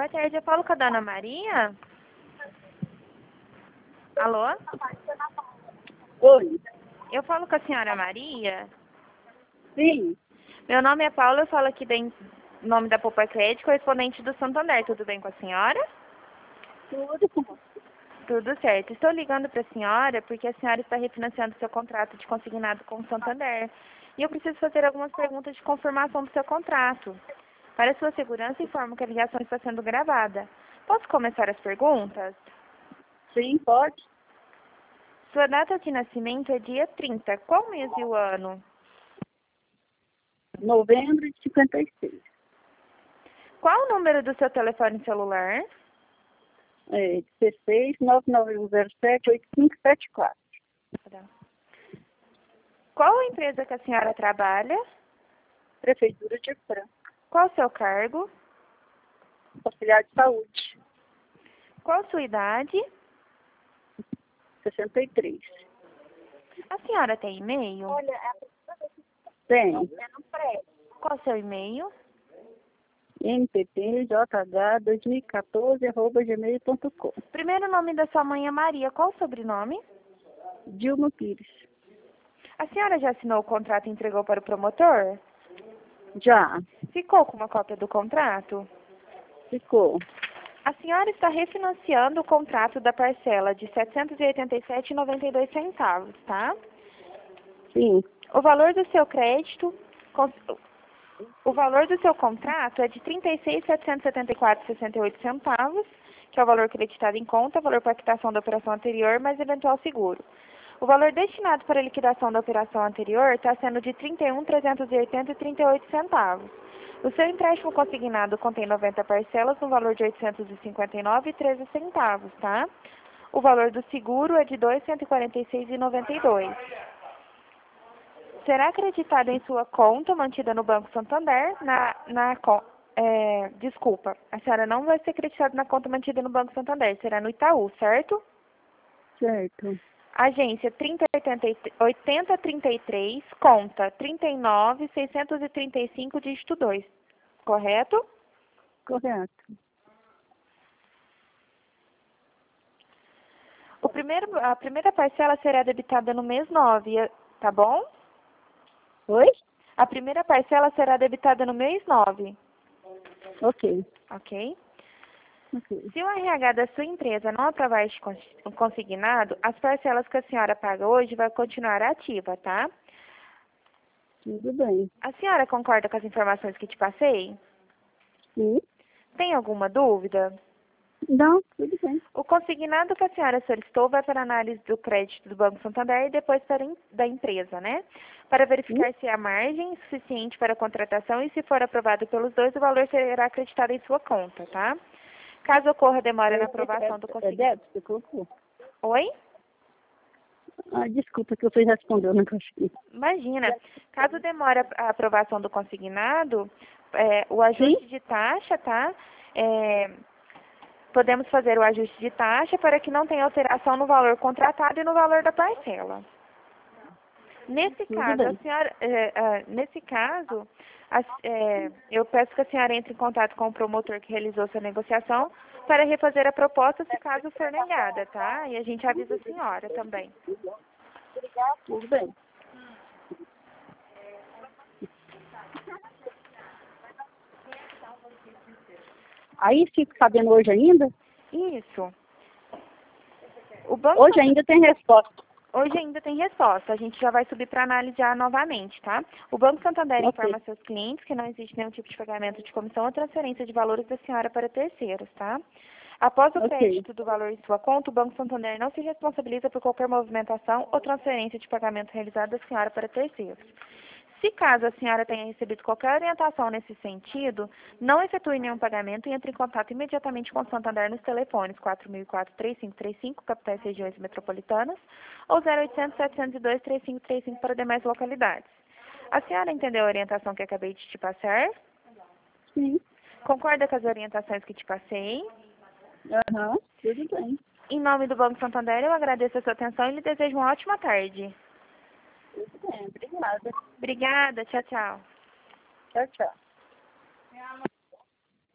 Boa tarde, eu falo com a dona Maria? Alô? Oi. Eu falo com a senhora Maria? Sim, Meu nome é Paula, eu falo aqui em nome da Poupa Crédito, correspondente do Santander. Tudo bem com a senhora? tudo bom. Tudo certo. Estou ligando para a senhora porque a senhora está refinanciando seu contrato de consignado com o Santander. E eu preciso fazer algumas perguntas de confirmação do seu contrato. Para sua segurança, informo que a ligação está sendo gravada. Posso começar as perguntas? Sim, pode. Sua data de nascimento é dia 30. Qual mês e o ano? Novembro de 56. Qual o número do seu telefone celular? 16 99107 8574. Qual a empresa que a senhora trabalha? Prefeitura de Franca. Qual o seu cargo? Auxiliar de saúde. Qual a sua idade? 63. A senhora tem e-mail? Tem. Qual o seu e-mail? mppjh2014@gmail.com. Primeiro nome da sua mãe é Maria. Qual o sobrenome? Dilma Pires. A senhora já assinou o contrato e entregou para o promotor? Já. Ficou com uma cópia do contrato? Ficou. A senhora está refinanciando o contrato da parcela de R$ 787,92, tá? Sim. O valor do seu crédito, o valor do seu contrato é de R$ 36.774,68, que é o valor creditado em conta, valor para quitação da operação anterior, mais eventual seguro. O valor destinado para a liquidação da operação anterior está sendo de R$ 31.380,38. O seu empréstimo consignado contém 90 parcelas no valor de R$ 859,13, tá? O valor do seguro é de R$ 246,92. Será acreditado em sua conta mantida no Banco Santander, desculpa, a senhora não vai ser acreditada na conta mantida no Banco Santander, será no Itaú, certo? Certo. Agência 8033, conta 39.635, dígito 2, correto? Correto. A primeira parcela será debitada no mês 9, tá bom? Oi? A primeira parcela será debitada no mês 9, Ok. ok? Ok. Se o RH da sua empresa não aprovar este consignado, as parcelas que a senhora paga hoje vai continuar ativa, tá? Tudo bem. A senhora concorda com as informações que te passei? Sim. Tem alguma dúvida? Não, tudo bem. O consignado que a senhora solicitou vai para análise do crédito do Banco Santander e depois da empresa, né? Para verificar se há margem suficiente para a contratação e, se for aprovado pelos dois, o valor será acreditado em sua conta, tá? Caso ocorra demora na aprovação do É consignado... débito, você colocou? Oi? Desculpa que eu fui responder, eu não consegui. Imagina. Caso demore a aprovação do consignado, o ajuste Sim? de taxa, tá? Podemos fazer o ajuste de taxa para que não tenha alteração no valor contratado e no valor da parcela. Nesse Tudo caso, bem. eu peço que a senhora entre em contato com o promotor que realizou sua negociação para refazer a proposta se caso for negada, tá? E a gente avisa a senhora também. Tudo bem. Aí fico sabendo hoje ainda? Isso. O Banco Hoje ainda tem resposta. Hoje ainda tem resposta, a gente já vai subir para analisar novamente, tá? O Banco Santander Ok. informa seus clientes que não existe nenhum tipo de pagamento de comissão ou transferência de valores da senhora para terceiros, tá? Após o Ok. crédito do valor em sua conta, o Banco Santander não se responsabiliza por qualquer movimentação ou transferência de pagamento realizada da senhora para terceiros. Se caso a senhora tenha recebido qualquer orientação nesse sentido, não efetue nenhum pagamento e entre em contato imediatamente com o Santander nos telefones 4004-3535, capitais e regiões metropolitanas, ou 0800-702-3535 para demais localidades. A senhora entendeu a orientação que acabei de te passar? Sim. Concorda com as orientações que te passei? Aham. Tudo bem. Em nome do Banco Santander, eu agradeço a sua atenção e lhe desejo uma ótima tarde. Tudo bem. Obrigada. Obrigada, tchau, tchau. Tchau, tchau.